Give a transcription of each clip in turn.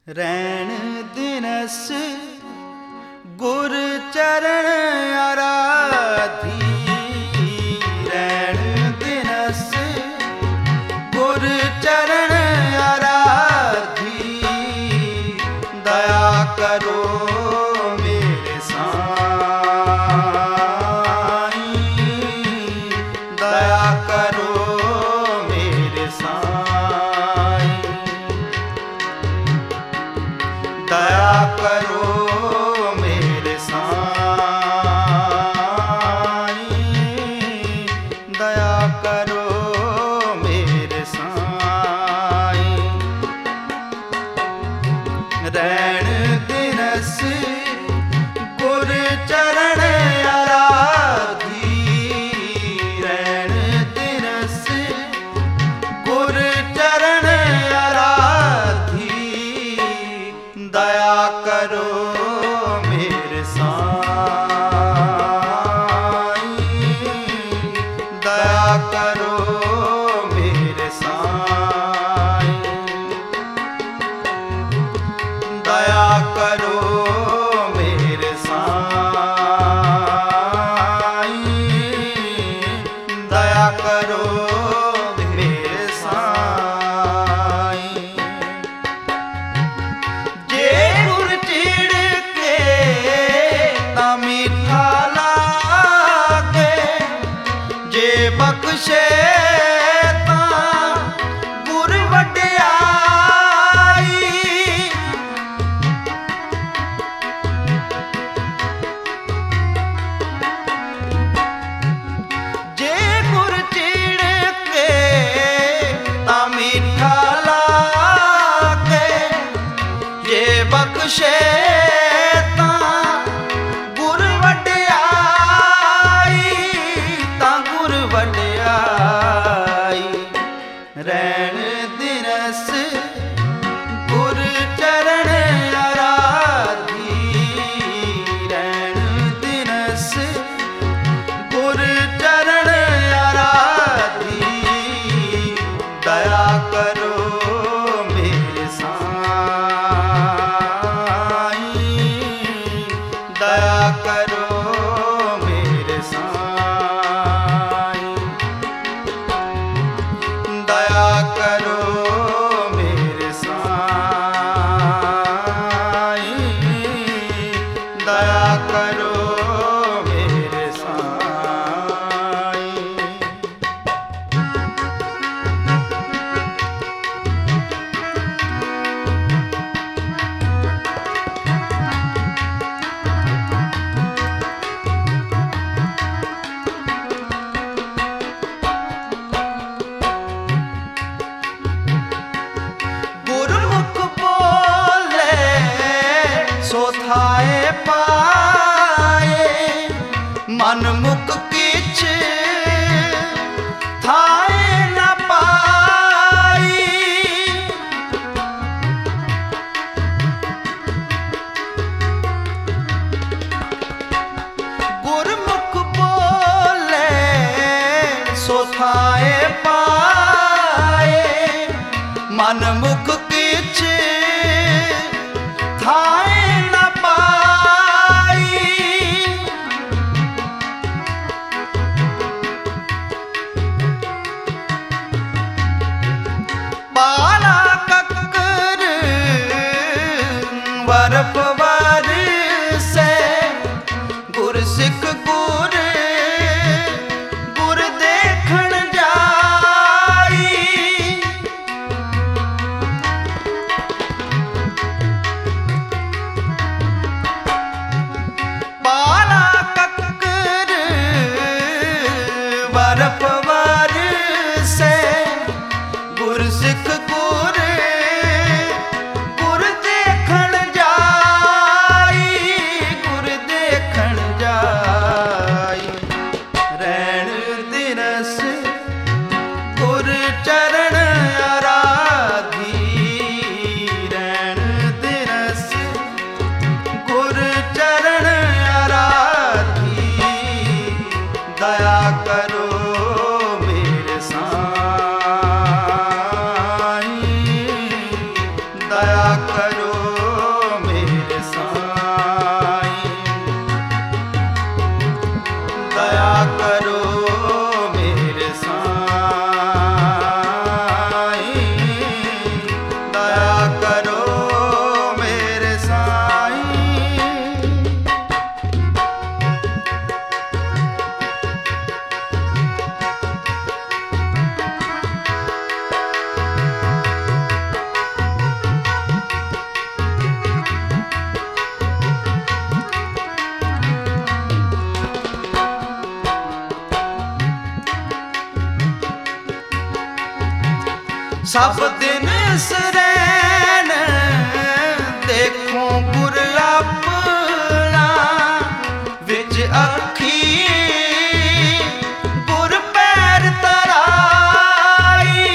रैण दिनस गुर चरण आराधी। रैण दिनस गुर चरण आराधी। दया करो मेरे साईं, दया करो मेरे साईं, दया करो मेरे साईं, दया करो मेरे साईं। रैण दिनस गुर चरण आराधी। रैण दिनस गुर चरण आराधी। दया करो मेरे साईं, दया करो मेरे साईं, दया करो मेरे साईं, दया करो मेरे साईं। जे गुर चिड़ के ता मीठा लागे, जे बख्शे ता गुर वड्याई। जे गुर चिड़ के ता मीठा लागे, जे बख्शे ता गुर वड्याई, ता गुर वड्याई। रैण दिनस गुर चरण आराधी। रैण दिनस गुर चरण आराधी। दया करो मेरे साईं, दया करो मेरे साईं, दया करो मेरे साईं, दया करो मेरे साईं। गुरमुख बोले सो थाए पाए, मन मुख किछ थाए न पाई। गुरमुख बोले सो थाए पाए, मन मुख किछ थाए न पाई। पाला कक्कर बर्फ से गुर सिख गुर गुर देखण जाई। पाला कक्कर बर्फ से गुर सिख गुर गुर देखण जाई, गुर देखण जाई। रैण दिनस गुर चरण आराधी। रैण दिनस गुर चरण आराधी। दया करो मेरे साईं, सब दिन सरैन देखूं गुर अपना विच अखी गुर पैर तराई।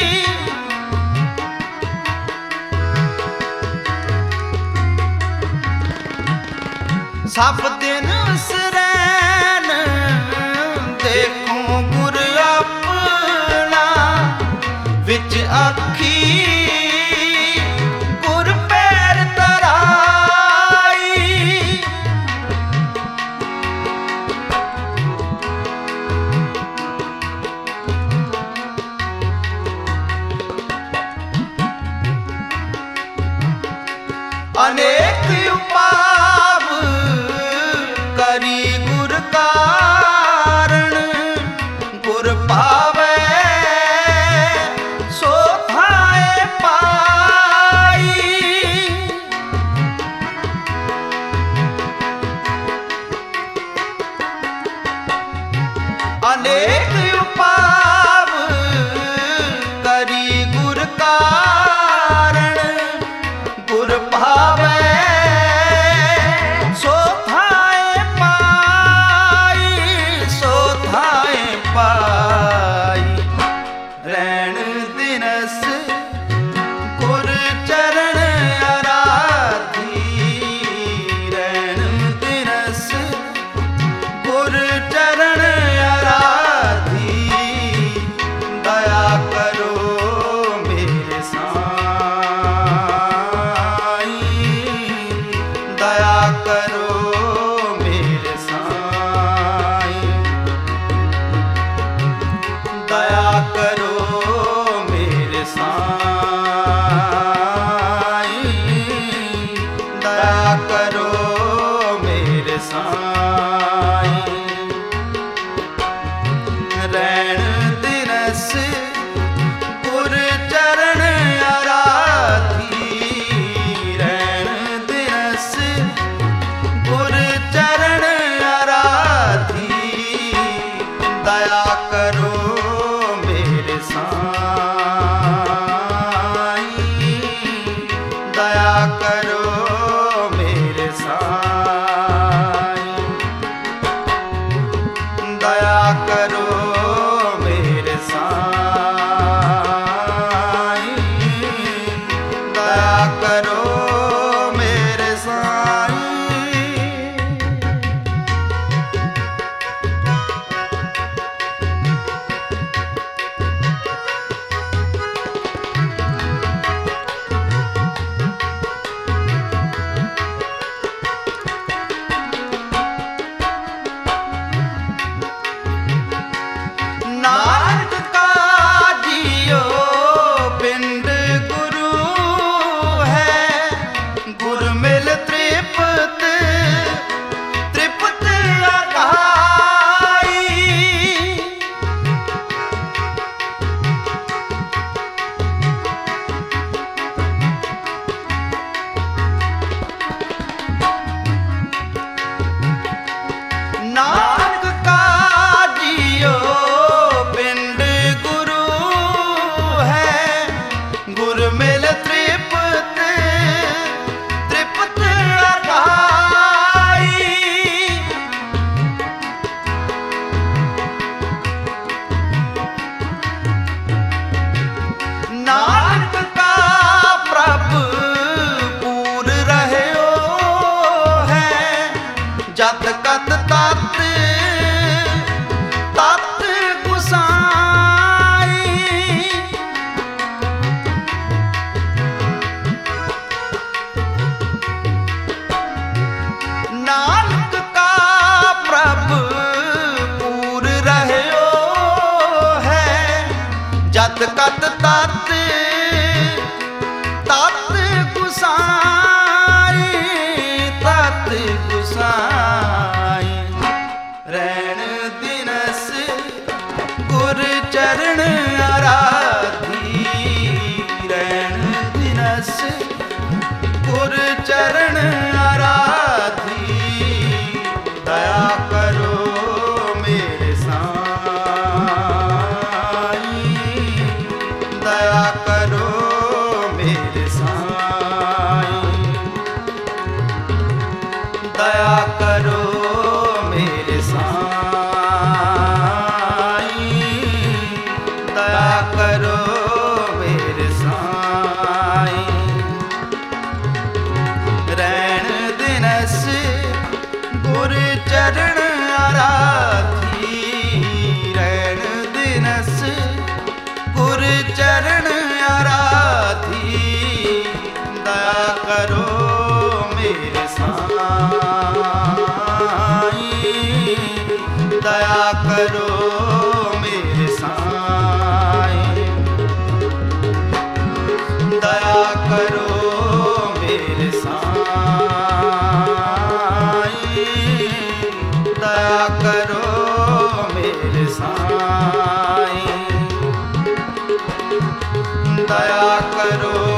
सब दिन सरैन देखूं गुर अपना विच अखी गुर पैर तराई। अनेक उपाव करी गुर कारण गुर पावे सो थाए पाई। अनेक उपाव करी गुर कारण गुर पावे सो थाए पाई, सो थाए पाई। रैण दिनस गुर चरण आराधी, रैण दिनस गुर चरण आराधी। दया करो मेरे साईं, दया करो मेरे साईं, दया करो मेरे साईं, दया करो मेरे साईं। रैण दिनस गुर चरण आराधी, रैण दिनस गुर चरण आराधी। दया करो मेरे साईं, दया करो मेरे साईं, दया करो मेरे साईं, दया करो मेरे साईं। नानक का जियो पिंड गुरु है, गुर मिल तृप्त तृप्त अघाई। नानक का जियो पिंड गुरु है, गुर मिल तृप्त तृप्त अघाई। नानक का प्रभु पूर रहयो है, जत कत तत तत गुसाई। नानक का प्रभु पूर रहयो है, जत कत तत तत गुसाई, तत गुसाई। रैण दिनस गुर चरण आराधी, रैण दिनस गुर चरण आराधी। दया करो मेरे साईं, दया कर करो मेरे साईं, दया करो मेरे साईं, दया करो